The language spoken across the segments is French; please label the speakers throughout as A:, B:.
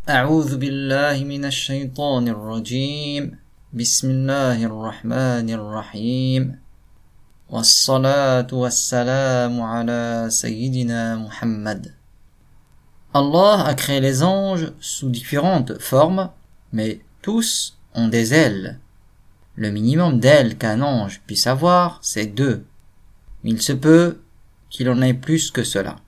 A: أعوذ بالله من الشيطان الرجيم بسم الله الرحمن الرحيم والصلاة والسلام على سيدنا Muhammad. Allah a créé les anges sous différentes formes, mais tous ont des ailes. Le minimum d'ailes qu'un ange puisse avoir, c'est 2. Mais il se peut qu'il en ait plus que cela.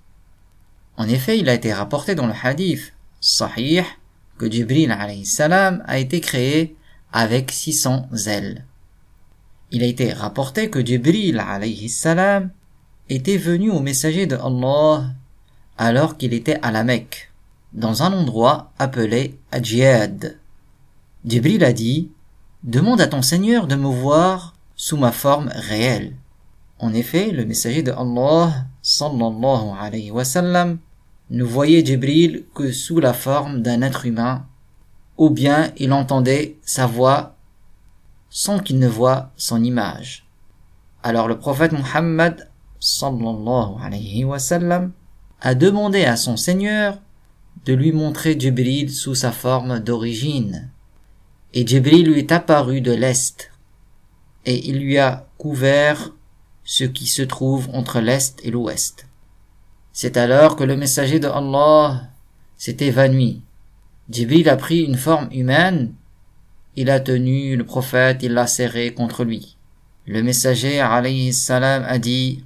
A: En effet, il a été rapporté dans le hadith Sahih que Jibril alayhi salam a été créé avec 600 ailes. Il a été rapporté que Jibril alayhi salam était venu au messager de Allah alors qu'il était à la Mecque, dans un endroit appelé Adjiyad. Jibril a dit: demande à ton Seigneur de me voir sous ma forme réelle. En effet, le messager de Allah sallallahu alayhi wa sallam ne voyait Jibril que sous la forme d'un être humain, ou bien il entendait sa voix sans qu'il ne voie son image. Alors le prophète Muhammad sallallahu alayhi wa sallam a demandé à son Seigneur de lui montrer Jibril sous sa forme d'origine. Et Jibril lui est apparu de l'Est, et il lui a couvert ce qui se trouve entre l'Est et l'Ouest. C'est alors que le messager de Allah s'est évanoui. Jibril a pris une forme humaine, il a tenu le prophète, il l'a serré contre lui. Le messager alayhi salam a dit: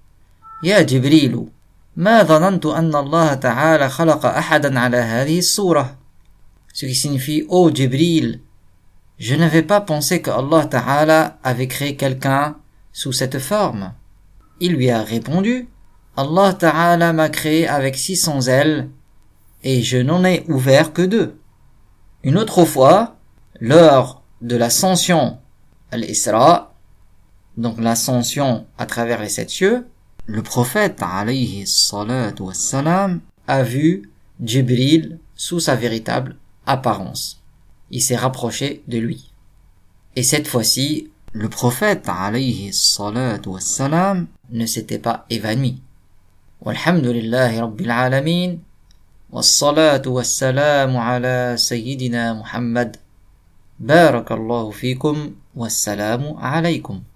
A: Ya Jibrilu, ma dhanantu anna Allah ta'ala khalaqa ahadan ala hadhihi as-surah. Ce qui signifie: oh Jibril, je n'avais pas pensé que Allah ta'ala avait créé quelqu'un sous cette forme. Il lui a répondu: Allah ta'ala m'a créé avec 600 ailes et je n'en ai ouvert que 2. Une autre fois, lors de l'ascension al-Isra, donc l'ascension à travers les 7 cieux, le prophète alayhi salatu wassalam a vu Jibril sous sa véritable apparence. Il s'est rapproché de lui. Et cette fois-ci, le prophète alayhi salatu wassalam ne s'était pas évanoui. Walhamdulillahi rabbil alamin, wassalatu wassalamu ala sayyidina Muhammad. Barakallahu fikum, wassalamu alaykum.